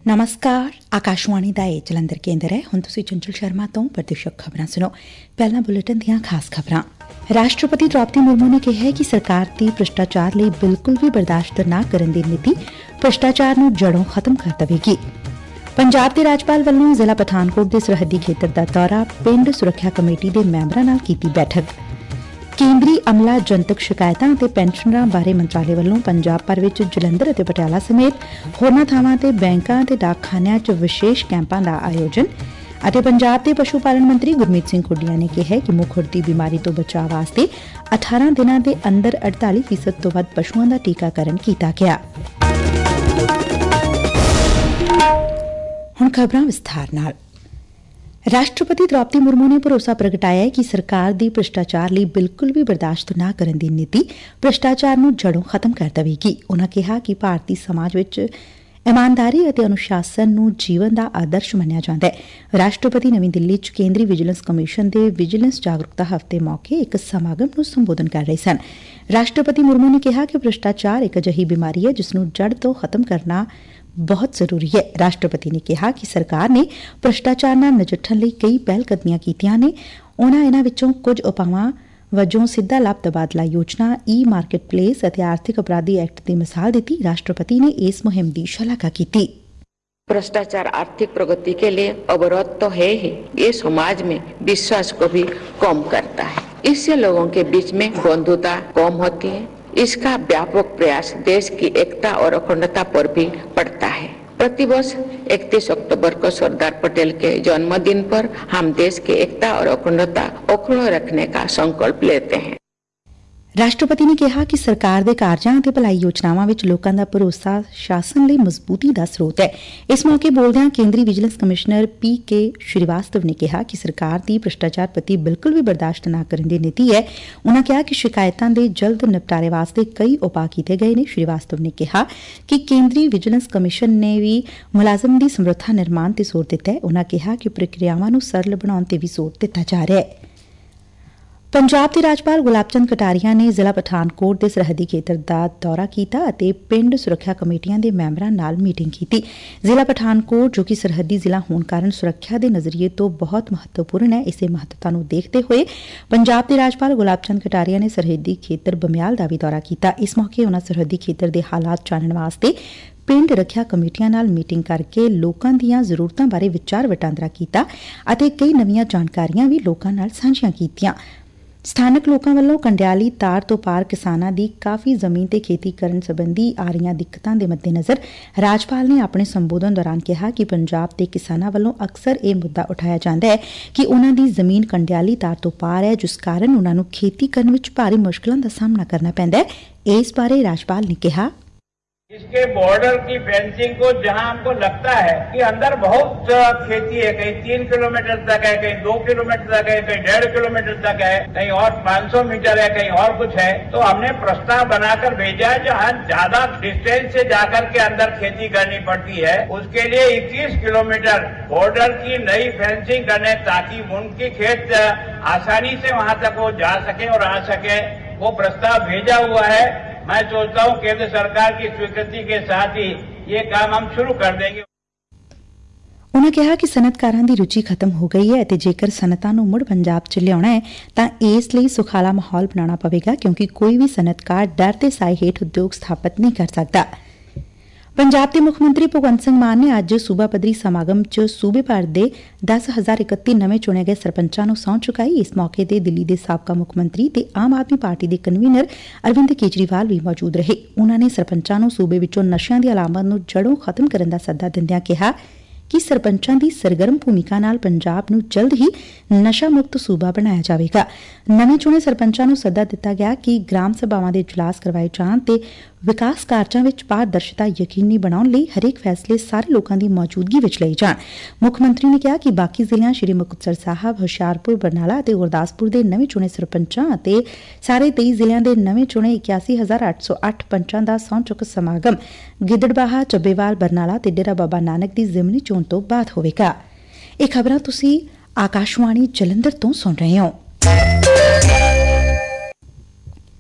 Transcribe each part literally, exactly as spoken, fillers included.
नमस्कार आकाशवाणी का यह जलंधर केंद्र है। हुण तुसीं चंचल शर्मा तो प्रदेशक खबरां सुनो। पहला बुलेटिन दीआं खास खबरां। राष्ट्रपति द्रौपदी मुर्मू ने कहा है कि सरकार की भ्रष्टाचार लिए बिल्कुल भी बर्दाश्त न करन दी नीति भ्रष्टाचार नूं जड़ों खत्म कर देवेगी। पंजाब के राज्यपाल वालों जिला पठानकोट के सरहदी खेतर का दौरा, पिंड सुरक्षा कमेटी के मैंबरां नाल कीती बैठक। केंद्रीय अमला जनतक शिकायतां ते पेंशनरां बारे मंत्रालय वालों पंजाब भर विच जलंधर अते पटियाला समेत होरनां थावां ते बैंकां ते डाकखानियां च विशेष कैंपां दा आयोजन। अते पंजाब के पशु पालन मंत्री गुरमीत सिंह खुडिया ने कहा है कि मुखड़ की बीमारी तो बचाव वास्ते अठारह दिनां दे अंदर अड़ताली फीसद तो वध पशुओं का टीकाकरण किया गया। हुण खबरां विस्तार नाल। राष्ट्रपति द्रौपदी मुर्मू ने भरोसा प्रगटाया है कि सरकार की भ्रष्टाचार लिए बिल्कुल भी बर्दाश्त न करन दी नीति भ्रष्टाचार नूं जड़ों खत्म कर देवेगी। उन्होंने कहा कि भारतीय समाज विच ईमानदारी ਅਤੇ अनुशासन ਨੂੰ ਜੀਵਨ ਦਾ ਆਦਰਸ਼ ਮੰਨਿਆ ਜਾਂਦਾ ਹੈ। ਰਾਸ਼ਟਰਪਤੀ ਨਵੀਂ ਦਿੱਲੀ 'ਚ ਕੇਂਦਰੀ ਵਿਜੀਲੈਂਸ ਕਮਿਸ਼ਨ ਦੇ ਵਿਜੀਲੈਂਸ ਜਾਗਰੂਕਤਾ ਹਫ਼ਤੇ ਮੌਕੇ ਇੱਕ ਸਮਾਗਮ ਨੂੰ ਸੰਬੋਧਨ ਕਰ ਰਹੇ ਸਨ। ਰਾਸ਼ਟਰਪਤੀ ਮੁਰਮੂ ਨੇ ਕਿਹਾ ਕਿ ਭ੍ਰਿਸ਼ਟਾਚਾਰ ਇੱਕ ਅਜਿਹੀ ਬਿਮਾਰੀ ਹੈ ਜਿਸ ਨੂੰ ਜੜ ਤੋਂ ਖਤਮ ਕਰਨਾ बहुत जरूरी है। राष्ट्रपति ने कहा कि सरकार ने भ्रष्टाचार नाल नजिठण लई कई पहलकदमियां कीतियां ने। उन्हां इन्हां विचों कुछ उपावां वजों सिद्धा लाभ तबादला योजना, ई मार्केट प्लेस ਅਤੇ आर्थिक अपराधी एक्ट की मिसाल दी। राष्ट्रपति ने इस मुहिम की शलाघा की। भ्रष्टाचार आर्थिक प्रगति के लिए अवरोध तो है ही, ये समाज में विश्वास को भी कम करता है। इससे लोगों के बीच में बंधुता कम होती है। इसका व्यापक प्रयास देश की एकता और अखंडता पर भी पड़ता है। प्रतिवर्ष इकतीस अक्टूबर को सरदार पटेल के जन्मदिन पर हम देश की एकता और अखंडता अखंड रखने का संकल्प लेते हैं। राष्ट्रपति ने कहा कि सरकार के कारजां ते भलाई योजनावां विच लोकां दा भरोसा शासन लई मजबूती दा स्रोत है। इस मौके बोलदिआं केंद्रीय विजिलेंस कमिश्नर पी के श्रीवास्तव ने कहा कि सरकार की भ्रष्टाचार प्रति बिल्कुल भी बर्दाश्त न करन दी नीति है। उन्होंने कहा कि शिकायतां दे जल्द निपटारे वास्ते कई उपाय किए गए ने। श्रीवास्तव ने कहा कि केंद्रीय विजिलेंस कमिशन ने भी मुलाजम की समर्था निर्माण ते जोर दिता है। उन्होंने कहा कि प्रक्रियावां नूं सरल बनाउण ते भी जोर दिता जा रहा है। पंजाब के राज्यपाल गुलाब चंद कटारिया ने जिला पठानकोट के सरहदी खेतर का दौरा किया और पिंड सुरक्षा कमेटियां के मैंबरां नाल मीटिंग की। जिला पठानकोट जो कि सरहदी जिला होने कारण सुरक्षा के नज़रिए तो बहुत महत्वपूर्ण है। इसे महत्वता को देखते हुए पंजाब के राज्यपाल गुलाब चंद कटारिया ने सरहदी खेतर बमियाल का भी दौरा किया। इस मौके उन्होंने सरहदी खेतर के हालात जानने वास्ते पिंड रखिया कमेटियां नाल मीटिंग करके लोकां दीआं जरूरतां बारे विचार वटांदरा कीता अते कई नवीआं जानकारियां भी लोकां नाल सांझियां कीतियां। स्थानक लोगों वालों कंडियाली तार तो पार किसानों की काफ़ी जमीन ते खेती करने संबंधी आ रही दिक्कतों के मद्देनज़र राजपाल ने अपने संबोधन दौरान कहा कि पंजाब के किसानों वालों अक्सर यह मुद्दा उठाया जाता है कि उन्हों की जमीन कंडियाली तार तो पार है, जिस कारण उन्होंने खेती करने में भारी मुश्किलों का सामना करना पैंदा है। इस बारे राजपाल ने कहा, इसके बॉर्डर की फेंसिंग को जहां हमको लगता है कि अंदर बहुत खेती है, कहीं तीन किलोमीटर तक है, कहीं दो किलोमीटर तक है, कहीं डेढ़ किलोमीटर तक है, कहीं और पाँच सौ मीटर है, कहीं और कुछ है, तो हमने प्रस्ताव बनाकर भेजा है जहां ज्यादा डिस्टेंस से जाकर के अंदर खेती करनी पड़ती है। उसके लिए इक्कीस किलोमीटर बॉर्डर की नई फेंसिंग करने ताकि उनकी खेत आसानी से वहां तक वो जा सके और आ सके, वो प्रस्ताव भेजा हुआ है। मैं सोचता हूं केंद्र सरकार की स्वीकृति के साथ ही ये काम हम शुरू कर देंगे। उन्होंने कहा कि सनतकारां दी रुचि खत्म हो गई है, जेकर सनतां नूं मुड़ पंजाब च लियाउणा है तां इस लई सुखाला माहौल बनाना पवेगा, क्योंकि कोई भी सनतकार डर ते साए हेठ उद्योग स्थापित नहीं कर सकता। पंजाब के मुख मंत्री भगवंत सिंह मान ने अज सूबा पद्धरी समागम च सूबे भर के दस हज़ार इकत्ती नवे चुने गए सरपंचों को सहुं चुकाई। इस मौके ते दिल्ली के साबका मुख मंत्री ते आम आदमी पार्टी के कन्वीनर अरविंद केजरीवाल भी मौजूद रहे। उन्होंने सरपंचों को सूबे विचों नशियां दी अलामत नूं जड़ों खत्म करने का सद्दा दिंदिआं कहा कि सरपंचों की सरगर्म भूमिका नाल पंजाब नूं जल्द ही नशा मुक्त सूबा बनाया जाएगा। नवे चुने सरपंचों को सद्दा दिता गया कि ग्राम सभावां दे इजलास करवाए जाण ते विकास कार्यां विच पारदर्शिता यकीनी बनाउण लई हरेक फैसले सारे लोगों की मौजूदगी विच लए जाण। मुख मंत्री ने कहा कि बाकी जिलिਆਂ श्री मुक्तसर साहब, हुशियारपुर, बरनाला ਅਤੇ गुरदासपुर के नवे चुने सरपंचों ਅਤੇ ਸਾਰੇ तेई ਜ਼ਿਲ੍ਹਿਆਂ ਦੇ नवे चुने इक्यासी हज़ार अठ सौ अठ पंचां ਦਾ ਸਹੁੰ ਚੁੱਕ ਸਮਾਗਮ ਗਿੱਦੜਬਾਹਾ, ਚੱਬੇਵਾਲ, ਬਰਨਾਲਾ ਤੇ ਡੇਰਾ ਬਾਬਾ ਨਾਨਕ ਦੀ ਜ਼ਿਮਨੀ ਚੋਣ ਤੋਂ ਬਾਅਦ ਹੋਵੇਗਾ। ਇਹ ਖਬਰਾਂ ਤੁਸੀਂ ਆਕਾਸ਼ਵਾਣੀ ਜਲੰਧਰ ਤੋਂ ਸੁਣ ਰਹੇ ਹੋ।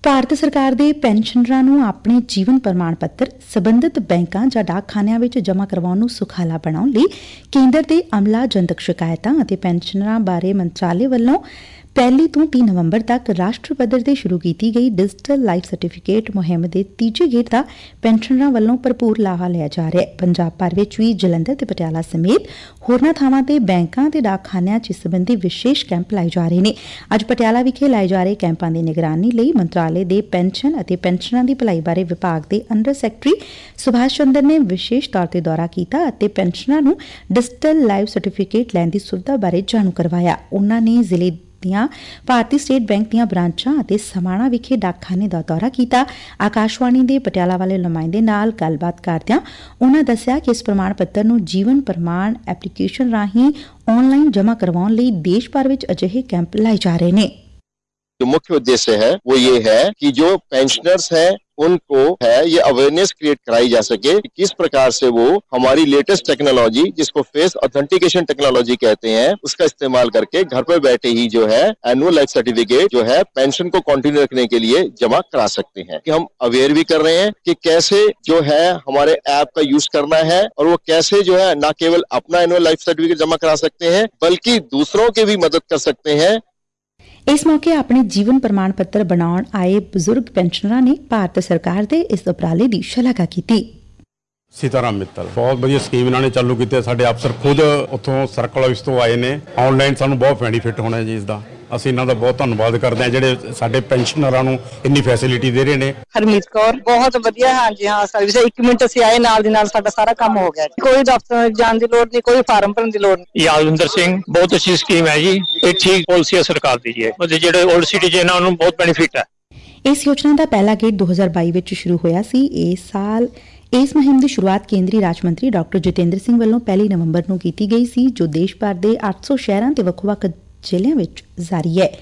ਭਾਰਤ ਸਰਕਾਰ ਦੇ ਪੈਨਸ਼ਨਰਾਂ ਨੂੰ ਆਪਣੇ ਜੀਵਨ ਪ੍ਰਮਾਣ ਪੱਤਰ ਸਬੰਧਤ ਬੈਂਕਾਂ ਜਾਂ ਡਾਕਖਾਨਿਆਂ ਵਿੱਚ ਜਮ੍ਹਾਂ ਕਰਵਾਉਣ ਨੂੰ ਸੁਖਾਲਾ ਬਣਾਉਣ ਲਈ ਕੇਂਦਰ ਦੇ ਅਮਲਾ ਜਨਤਕ ਸ਼ਿਕਾਇਤਾਂ ਅਤੇ ਪੈਨਸ਼ਨਰਾਂ ਬਾਰੇ ਮੰਤਰਾਲੇ ਵੱਲੋਂ ਪਹਿਲੀ ਤੋਂ ਤੀਹ ਨਵੰਬਰ ਤੱਕ ਰਾਸ਼ਟਰ ਪੱਧਰ ਤੇ ਸ਼ੁਰੂ ਕੀਤੀ ਗਈ ਡਿਜੀਟਲ ਲਾਈਫ ਸਰਟੀਫਿਕੇਟ ਮੁਹਿੰਮ ਦੇ ਤੀਜੇ ਗੇੜ ਦਾ ਪੈਨਸ਼ਨਰਾਂ ਵੱਲੋਂ ਭਰਪੂਰ ਲਾਹਾ ਲਿਆ ਜਾ ਰਿਹਾ ਹੈ। ਪੰਜਾਬ ਭਰ ਵਿੱਚ ਵੀ ਜਲੰਧਰ ਤੇ ਪਟਿਆਲਾ ਸਮੇਤ ਹੋਰਨਾਂ ਥਾਵਾਂ ਤੇ ਬੈਂਕਾਂ ਤੇ ਡਾਕਖਾਨਿਆਂ 'ਚ ਇਸ ਸੰਬੰਧੀ ਵਿਸ਼ੇਸ਼ ਕੈਂਪ ਲਾਏ ਜਾ ਰਹੇ ਨੇ। ਅੱਜ ਪਟਿਆਲਾ ਵਿਖੇ ਲਾਏ ਜਾ ਰਹੇ ਕੈਂਪਾਂ ਦੀ ਨਿਗਰਾਨੀ ਲਈ ਮੰਤਰਾਲੇ ਦੇ ਪੈਨਸ਼ਨ ਅਤੇ ਪੈਨਸ਼ਨਰਾਂ ਦੀ ਭਲਾਈ ਬਾਰੇ ਵਿਭਾਗ ਦੇ ਅੰਡਰ ਸੈਕਟਰੀ ਸੁਭਾਸ਼ ਚੰਦਰ ਨੇ ਵਿਸ਼ੇਸ਼ ਤੌਰ ਤੇ ਦੌਰਾ ਕੀਤਾ ਅਤੇ ਪੈਨਸ਼ਨਰਾਂ ਨੂੰ ਡਿਜੀਟਲ ਲਾਈਫ ਸਰਟੀਫਿਕੇਟ ਲੈਣ ਦੀ ਸੁਵਿਧਾ ਬਾਰੇ ਜਾਣੂ ਕਰਵਾਇਆ। ਉਨ੍ਹਾਂ ਨੇ ਜ਼ਿਲ੍ਹੇ ਦੀਆਂ ਭਾਰਤੀ ਸਟੇਟ ਬੈਂਕ ਦੀਆਂ ਬ੍ਰਾਂਚਾਂ ਅਤੇ ਸਮਾਣਾ ਵਿਖੇ ਡਾਕਖਾਨੇ ਦਾ ਦੌਰਾ ਕੀਤਾ। ਆਕਾਸ਼ਵਾਣੀ ਦੇ ਪਟਿਆਲਾ ਵਾਲੇ ਨੁਮਾਇੰਦੇ ਨਾਲ ਗੱਲਬਾਤ ਕਰਦਿਆਂ ਉਨ੍ਹਾਂ ਦੱਸਿਆ ਕਿ ਇਸ ਪ੍ਰਮਾਣ ਪੱਤਰ ਨੂੰ ਜੀਵਨ ਪ੍ਰਮਾਣ ਐਪਲੀਕੇਸ਼ਨ ਰਾਹੀਂ ਆਨਲਾਈਨ ਜਮ੍ਹਾਂ ਕਰਵਾਉਣ ਲਈ ਦੇਸ਼ ਭਰ ਵਿੱਚ ਅਜਿਹੇ ਕੈਂਪ ਲਾਏ ਜਾ ਰਹੇ ਨੇ। जो मुख्य उद्देश्य है वो ये है कि जो पेंशनर्स हैं उनको है ये अवेयरनेस क्रिएट कराई जा सके कि किस प्रकार से वो हमारी लेटेस्ट टेक्नोलॉजी जिसको फेस ऑथेंटिकेशन टेक्नोलॉजी कहते हैं उसका इस्तेमाल करके घर पर बैठे ही जो है एनुअल लाइफ सर्टिफिकेट जो है पेंशन को कंटिन्यू रखने के लिए जमा करा सकते हैं। कि हम अवेयर भी कर रहे हैं कि कैसे जो है हमारे ऐप का यूज करना है और वो कैसे जो है न केवल अपना एनुअल लाइफ सर्टिफिकेट जमा करा सकते हैं बल्कि दूसरों की भी मदद कर सकते हैं। ਇਸ ਮੌਕੇ ਆਪਣੇ ਜੀਵਨ ਪ੍ਰਮਾਣ ਪੱਤਰ ਬਣਾਉਣ ਆਏ ਬਜ਼ੁਰਗ ਪੈਨਸ਼ਨਰਾਂ ਨੇ ਭਾਰਤ ਸਰਕਾਰ ਦੇ ਇਸ ਉਪਰਾਲੇ ਦੀ ਸ਼ਲਾਘਾ ਕੀਤੀ। ਸੀਤਾਰਾਮ ਮਿੱਤਲ ਬਹੁਤ ਵਧੀਆ ਸਕੀਮ ਇਹਨਾਂ ਨੇ ਚਾਲੂ ਕੀਤੀ। ਸਾਡੇ ਅਫਸਰ ਖੁਦ ਉੱਥੋਂ ਸਰਕਲ ਆਫਿਸ ਤੋਂ ਆਏ ਨੇ। ਆਨਲਾਈਨ ਸਾਨੂੰ ਬਹੁਤ ਬੈਨੀਫਿਟ ਹੋਣਾ ਜੀ ਇਸ ਦਾ। ਅਸੀਂ ਇਹਨਾਂ ਦਾ ਬਹੁਤ ਧੰਨਵਾਦ ਕਰਦੇ ਹਾਂ ਜਿਹੜੇ ਸਾਡੇ ਪੈਨਸ਼ਨਰਾਂ ਨੂੰ ਇੰਨੀ ਫੈਸਿਲਿਟੀ ਦੇ ਰਹੇ ਨੇ। ਹਰਮੀਤ ਕੌਰ ਬਹੁਤ ਵਧੀਆ। ਹਾਂਜੀ ਹਾਂ ਸਰਵਿਸ ਇੱਕ ਮਿੰਟ ਅਸੀਂ ਆਏ ਨਾਲ ਦੀ ਨਾਲ ਸਾਡਾ ਸਾਰਾ ਕੰਮ ਹੋ ਗਿਆ। ਕੋਈ ਦਫ਼ਤਰ ਜਾਣ ਦੀ ਲੋੜ ਨਹੀਂ, ਕੋਈ ਫਾਰਮ ਭਰਨ ਦੀ ਲੋੜ ਨਹੀਂ। ਯਾਦਵਿੰਦਰ ਸਿੰਘ ਬਹੁਤ ਅੱਛੀ ਸਕੀਮ ਹੈ ਜੀ। ਇਹ ਠੀਕ ਪਾਲਿਸੀ ਹੈ ਸਰਕਾਰ ਦੀ ਜੀ। ਮਤਲਬ ਜਿਹੜੇ ਓਲਡ ਸਿਟੀਜ਼ਨ ਆ ਉਹਨਾਂ ਨੂੰ ਬਹੁਤ ਬੈਨੀਫਿਟ ਹੈ। ਇਸ ਯੋਜਨਾ ਦਾ ਪਹਿਲਾ ਗੇੜ ਦੋ ਹਜ਼ਾਰ ਬਾਈ ਵਿੱਚ ਸ਼ੁਰੂ ਹੋਇਆ ਸੀ। ਇਸ ਸਾਲ ਇਸ ਮੁਹਿੰਮ ਦੀ ਸ਼ੁਰੂਆਤ ਕੇਂਦਰੀ ਰਾਜ ਮੰਤਰੀ ਡਾਕਟਰ ਜਤਿੰਦਰ ਸਿੰਘ ਵੱਲੋਂ ਪਹਿਲੀ ਨਵੰਬਰ ਨੂੰ ਕੀਤੀ ਗਈ ਸੀ, ਜੋ ਦੇਸ਼ ਭਰ ਦੇ ਅੱਠ ਸੌ ਸ਼ਹਿਰਾਂ ਤੇ ਵੱਖ-ਵੱਖ ਜ਼ਿਲ੍ਹਿਆਂ ਵਿੱਚ ਜਾਰੀ ਹੈ।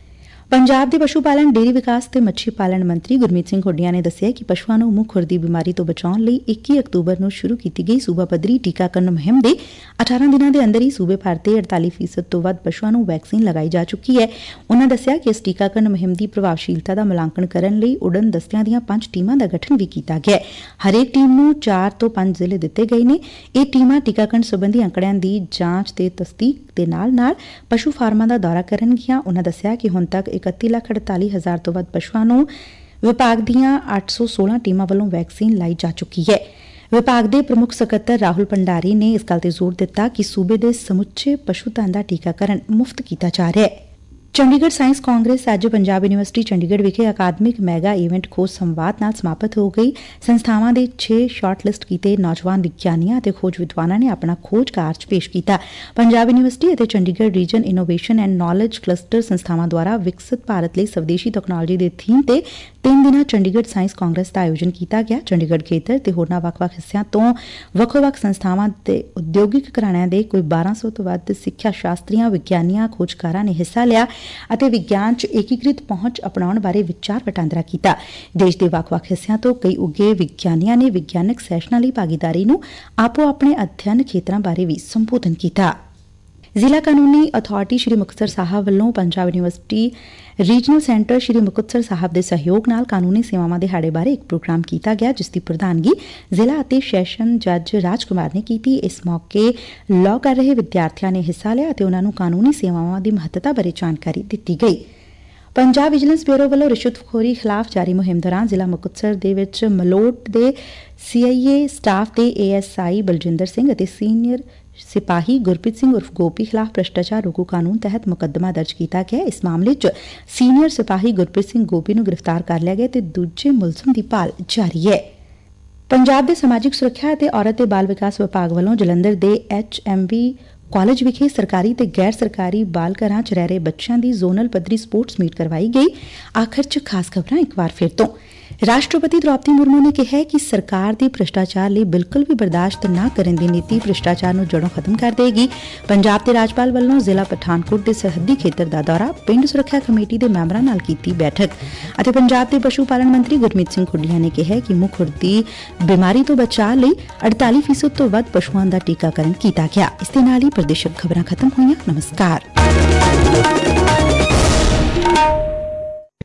ਪੰਜਾਬ ਦੇ ਪਸ਼ੂ ਪਾਲਣ, ਡੇਅਰੀ ਵਿਕਾਸ ਤੇ ਮੱਛੀ ਪਾਲਣ ਮੰਤਰੀ ਗੁਰਮੀਤ ਸਿੰਘ ਹੁੱਡੀਆਂ ਨੇ ਦੱਸਿਆ ਕਿ ਪਸ਼ੂਆਂ ਨੂੰ ਮੂੰਹ ਖੁਰ ਦੀ ਬਿਮਾਰੀ ਤੋਂ ਬਚਾਉਣ ਲਈ ਇੱਕੀ ਅਕਤੂਬਰ ਨੂੰ ਸ਼ੁਰੂ ਕੀਤੀ ਗਈ ਸੂਬਾ ਪੱਧਰੀ ਟੀਕਾਕਰਨ ਮੁਹਿੰਮ ਦੇ ਅਠਾਰਾਂ ਦਿਨਾਂ ਦੇ ਅੰਦਰ ਹੀ ਸੂਬੇ ਭਰ ਦੇ ਅੜਤਾਲੀ ਫੀਸਦ ਤੋਂ ਵੱਧ ਪਸ਼ੂਆਂ ਨੂੰ ਵੈਕਸੀਨ ਲਗਾਈ ਜਾ ਚੁੱਕੀ ਹੈ। ਉਨ੍ਹਾਂ ਦੱਸਿਆ ਕਿ ਇਸ ਟੀਕਾਕਰਨ ਮੁਹਿੰਮ ਦੀ ਪ੍ਰਭਾਵਸ਼ੀਲਤਾ ਦਾ ਮੁਲਾਂਕਣ ਕਰਨ ਲਈ ਉਡਨ ਦਸਤਿਆਂ ਦੀਆਂ ਪੰਜ ਟੀਮਾਂ ਦਾ ਗਠਨ ਵੀ ਕੀਤਾ ਗਿਆ ਹੈ। ਹਰੇਕ ਟੀਮ ਨੂੰ ਚਾਰ ਤੋਂ ਪੰਜ ਜ਼ਿਲ੍ਹੇ ਦਿੱਤੇ ਗਏ ਨੇ। ਇਹ ਟੀਮਾਂ ਟੀਕਾਕਰਨ ਸਬੰਧੀ ਅੰਕੜਿਆਂ ਦੀ ਜਾਂਚ ਤੇ ਤਸਦੀਕ ਦੇ ਨਾਲ ਨਾਲ ਪਸ਼ੂ ਫਾਰਮਾਂ ਦਾ ਦੌਰਾ ਕਰਨਗੀਆਂ। ਉਨ੍ਹਾਂ ਦੱਸਿਆ ਕਿ ਹੁਣ ਤੱਕ ਇਕੱਤੀ ਲੱਖ ਅੜਤਾਲੀ ਹਜ਼ਾਰ ਤੋਂ ਵੱਧ ਪਸ਼ੂਆਂ ਨੂੰ ਵਿਭਾਗ ਦੀਆਂ ਅੱਠ ਸੌ ਸੋਲਾਂ ਟੀਮਾਂ ਵੱਲੋਂ ਵੈਕਸੀਨ ਲਾਈ ਜਾ ਚੁੱਕੀ ਹੈ। ਵਿਭਾਗ ਦੇ ਪ੍ਰਮੁੱਖ ਸਕੱਤਰ ਰਾਹੁਲ ਭੰਡਾਰੀ ਨੇ ਇਸ ਗੱਲ ਤੇ ਜ਼ੋਰ ਦਿੱਤਾ ਕਿ ਸੂਬੇ ਦੇ ਸਮੁੱਚੇ ਪਸ਼ੂ ਧਨ ਦਾ ਟੀਕਾਕਰਨ ਮੁਫਤ ਕੀਤਾ ਜਾ ਰਿਹਾ ਹੈ। ਚੰਡੀਗੜ੍ਹ ਸਾਇੰਸ ਕਾਂਗਰਸ ਅੱਜ ਪੰਜਾਬ ਯੂਨੀਵਰਸਿਟੀ ਚੰਡੀਗੜ੍ਹ ਵਿਖੇ ਅਕਾਦਮਿਕ ਮੈਗਾ ਇਵੈਂਟ ਖੋਜ ਸੰਵਾਦ ਨਾਲ ਸਮਾਪਤ ਹੋ ਗਈ। ਸੰਸਥਾਵਾਂ ਦੇ ਛੇ ਸ਼ਾਰਟ ਲਿਸਟ ਕੀਤੇ ਨੌਜਵਾਨ ਵਿਗਿਆਨੀਆਂ ਅਤੇ ਖੋਜ ਵਿਦਵਾਨਾਂ ਨੇ ਆਪਣਾ ਖੋਜ ਕਾਰਜ ਪੇਸ਼ ਕੀਤਾ। ਪੰਜਾਬ ਯੂਨੀਵਰਸਿਟੀ ਅਤੇ Chandigarh region innovation and knowledge cluster ਸੰਸਥਾਵਾਂ ਦੁਆਰਾ ਵਿਕਸਿਤ ਭਾਰਤ ਲਈ ਸਵਦੇਸ਼ੀ ਤਕਨਾਲੋਜੀ ਦੇ ਥੀਮ ਤੇ ਤਿੰਨ ਦਿਨਾਂ ਚੰਡੀਗੜ੍ਹ ਸਾਇੰਸ ਕਾਂਗਰਸ ਦਾ ਆਯੋਜਨ ਕੀਤਾ ਗਿਆ। ਚੰਡੀਗੜ੍ਹ ਖੇਤਰ ਤੇ ਹੋਰਨਾਂ ਵੱਖ-ਵੱਖ ਹਿੱਸਿਆਂ ਤੋਂ ਵੱਖੋ-ਵੱਖ ਸੰਸਥਾਵਾਂ ਤੇ ਉਦਯੋਗਿਕ ਘਰਾਣਿਆਂ ਦੇ ਕੋਈ ਬਾਰਾਂ ਸੌ ਤੋਂ ਵੱਧ ਸਿੱਖਿਆ ਸ਼ਾਸਤਰੀਆਂ, ਵਿਗਿਆਨੀਆਂ, ਖੋਜਕਾਰਾਂ ਨੇ ਹਿੱਸਾ ਲਿਆ ਅਤੇ ਵਿਗਿਆਨ 'ਚ ਏਕੀਕ੍ਰਿਤ ਪਹੁੰਚ ਅਪਣਾਉਣ ਬਾਰੇ ਵਿਚਾਰ ਵਟਾਂਦਰਾ ਕੀਤਾ। ਦੇਸ਼ ਦੇ ਵੱਖ-ਵੱਖ ਹਿੱਸਿਆਂ ਤੋਂ ਕਈ ਉੱਘੇ ਵਿਗਿਆਨੀਆਂ ਨੇ ਵਿਗਿਆਨਕ ਸੈਸ਼ਨਾਂ ਲਈ ਭਾਗੀਦਾਰੀ ਨੂੰ ਆਪੋ ਆਪਣੇ ਅਧਿਐਨ ਖੇਤਰਾਂ ਬਾਰੇ ਵੀ ਸੰਬੋਧਨ ਕੀਤਾ। ਜ਼ਿਲ੍ਹਾ ਕਾਨੂੰਨੀ ਅਥਾਰਟੀ ਸ਼੍ਰੀ ਮੁਕਤਸਰ ਸਾਹਿਬ ਵੱਲੋਂ Punjab university regional centre Shri Muktsar Sahib ਦੇ ਸਹਿਯੋਗ ਨਾਲ ਕਾਨੂੰਨੀ ਸੇਵਾਵਾਂ ਦਿਹਾੜੇ ਬਾਰੇ ਇੱਕ ਪ੍ਰੋਗਰਾਮ ਕੀਤਾ ਗਿਆ, ਜਿਸ ਦੀ ਪ੍ਰਧਾਨਗੀ ਜ਼ਿਲ੍ਹਾ ਅਤੇ ਸੈਸ਼ਨ ਜੱਜ ਰਾਜ ਕੁਮਾਰ ਨੇ ਕੀਤੀ। ਇਸ ਮੌਕੇ ਲਾਅ ਕਰ ਰਹੇ ਵਿਦਿਆਰਥੀਆਂ ਨੇ ਹਿੱਸਾ ਲਿਆ ਅਤੇ ਉਨ੍ਹਾਂ ਨੂੰ ਕਾਨੂੰਨੀ ਸੇਵਾਵਾਂ ਦੀ ਮਹੱਤਤਾ ਬਾਰੇ ਜਾਣਕਾਰੀ ਦਿੱਤੀ ਗਈ। ਪੰਜਾਬ ਵਿਜੀਲੈਂਸ ਬਿਊਰੋ ਵੱਲੋਂ ਰਿਸ਼ਵਤਖੋਰੀ ਖਿਲਾਫ ਜਾਰੀ ਮੁਹਿੰਮ ਦੌਰਾਨ ਜ਼ਿਲ੍ਹਾ ਮੁਕਤਸਰ ਦੇ ਵਿੱਚ ਮਲੋਟ ਦੇ ਸੀ ਆਈ ਏ ਸਟਾਫ ਦੇ A S I Baljinder Singh ਅਤੇ ਸੀਨੀਅਰ ਸਿਪਾਹੀ ਗੁਰਪ੍ਰੀਤ ਸਿੰਘ ਉਰਫ ਗੋਪੀ ਖਿਲਾਫ ਭ੍ਰਿਸ਼ਟਾਚਾਰ ਰੋਕੂ ਕਾਨੂੰਨ ਤਹਿਤ ਮੁਕੱਦਮਾ ਦਰਜ ਕੀਤਾ ਗਿਆ। ਇਸ ਮਾਮਲੇ 'ਚ ਸੀਨੀਅਰ ਸਿਪਾਹੀ ਗੁਰਪ੍ਰੀਤ ਸਿੰਘ ਗੋਪੀ ਨੂੰ ਗ੍ਰਿਫਤਾਰ ਕਰ ਲਿਆ ਗਿਆ ਤੇ ਦੂਜੇ ਮੁਲਜ਼ਮ ਦੀ ਭਾਲ ਜਾਰੀ ਹੈ। ਪੰਜਾਬ ਦੇ ਸਮਾਜਿਕ ਸੁਰੱਖਿਆ ਅਤੇ ਔਰਤ ਤੇ ਬਾਲ ਵਿਕਾਸ ਵਿਭਾਗ ਵੱਲੋਂ ਜਲੰਧਰ ਦੇ ਐਚ ਐਮ ਬੀ ਕਾਲਜ ਵਿਖੇ ਸਰਕਾਰੀ ਤੇ ਗੈਰ ਸਰਕਾਰੀ ਬਾਲ ਘਰਾਂ 'ਚ ਰਹਿ ਰਹੇ ਬੱਚਿਆਂ ਦੀ ਜ਼ੋਨਲ ਪੱਧਰੀ ਸਪੋਰਟਸ ਮੀਟ ਕਰਵਾਈ ਗਈ। ਆਖਰ 'ਚ ਖਾਸ ਖਬਰਾਂ ਇੱਕ ਵਾਰ ਫਿਰ ਤੋਂ। ਰਾਸ਼ਟਰਪਤੀ ਦ੍ਰੌਪਦੀ ਮੁਰਮੂ ਨੇ ਕਿਹਾ ਕਿ ਸਰਕਾਰ ਦੀ ਭ੍ਰਿਸ਼ਟਾਚਾਰ ਲਈ ਬਿਲਕੁਲ ਵੀ ਬਰਦਾਸ਼ਤ ਨਾ ਕਰਨ ਦੀ ਨੀਤੀ ਭ੍ਰਿਸ਼ਟਾਚਾਰ ਨੂੰ ਜੜੋਂ ਖਤਮ ਕਰ ਦੇਗੀ। ਪੰਜਾਬ ਦੇ ਰਾਜਪਾਲ ਵੱਲੋਂ ਜ਼ਿਲ੍ਹਾ ਪਠਾਨਕੋਟ ਦੇ ਸਰਹੱਦੀ ਖੇਤਰ ਦਾ ਦੌਰਾ, ਪਿੰਡ ਸੁਰੱਖਿਆ ਕਮੇਟੀ ਦੇ ਮੈਂਬਰਾਂ ਨਾਲ ਕੀਤੀ ਬੈਠਕ ਅਤੇ ਪੰਜਾਬ ਦੇ ਪਸ਼ੂ ਪਾਲਣ ਮੰਤਰੀ ਗੁਰਮੀਤ ਸਿੰਘ ਹੁੱਡੀਆਂ ਨੇ ਕਿਹਾ ਕਿ ਮੂੰਹ ਖੁਰ ਦੀ ਬਿਮਾਰੀ ਤੋਂ ਬਚਾਅ ਲਈ ਅੜਤਾਲੀ ਫੀਸਦ ਤੋਂ ਵੱਧ ਪਸ਼ੂਆਂ ਦਾ ਟੀਕਾਕਰਨ ਕੀਤਾ ਗਿਆ। ਇਸ ਦੇ ਨਾਲ ਹੀ ਪ੍ਰਦੇਸ਼ਕ ਖਬਰਾਂ ਖਤਮ ਹੋਈਆਂ। ਨਮਸਕਾਰ।